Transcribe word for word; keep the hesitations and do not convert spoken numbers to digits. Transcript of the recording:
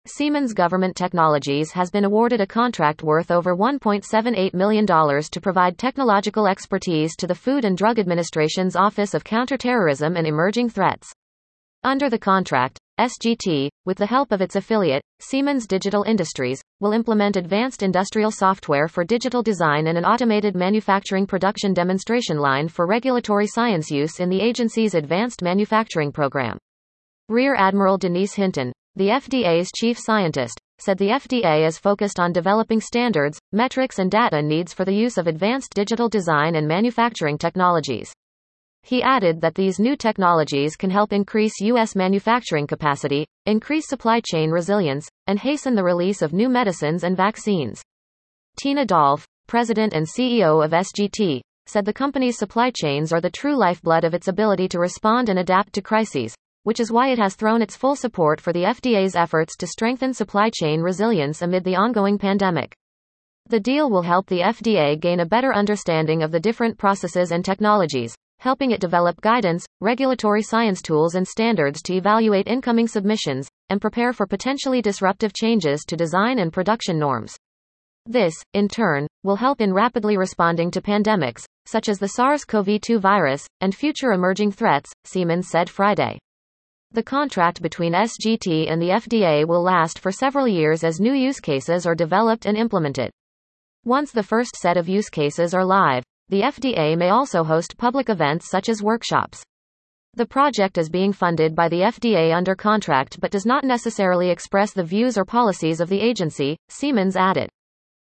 Siemens Government Technologies has been awarded a contract worth over one point seven eight million dollars to provide technological expertise to the Food and Drug Administration's Office of Counterterrorism and Emerging Threats. Under the contract, S G T, with the help of its affiliate, Siemens Digital Industries, will implement advanced industrial software for digital design and an automated manufacturing production demonstration line for regulatory science use in the agency's advanced manufacturing program. Rear Admiral Denise Hinton, the F D A's chief scientist, said the F D A is focused on developing standards, metrics and data needs for the use of advanced digital design and manufacturing technologies. He added that these new technologies can help increase U S manufacturing capacity, increase supply chain resilience, and hasten the release of new medicines and vaccines. Tina Dolph, president and C E O of S G T, said the company's supply chains are the true lifeblood of its ability to respond and adapt to crises, which is why it has thrown its full support for the F D A's efforts to strengthen supply chain resilience amid the ongoing pandemic. The deal will help the F D A gain a better understanding of the different processes and technologies, helping it develop guidance, regulatory science tools and standards to evaluate incoming submissions, and prepare for potentially disruptive changes to design and production norms. This, in turn, will help in rapidly responding to pandemics, such as the SARS CoV two virus, and future emerging threats, Siemens said Friday. The contract between S G T and the F D A will last for several years as new use cases are developed and implemented. Once the first set of use cases are live, the F D A may also host public events such as workshops. The project is being funded by the F D A under contract but does not necessarily express the views or policies of the agency, Siemens added.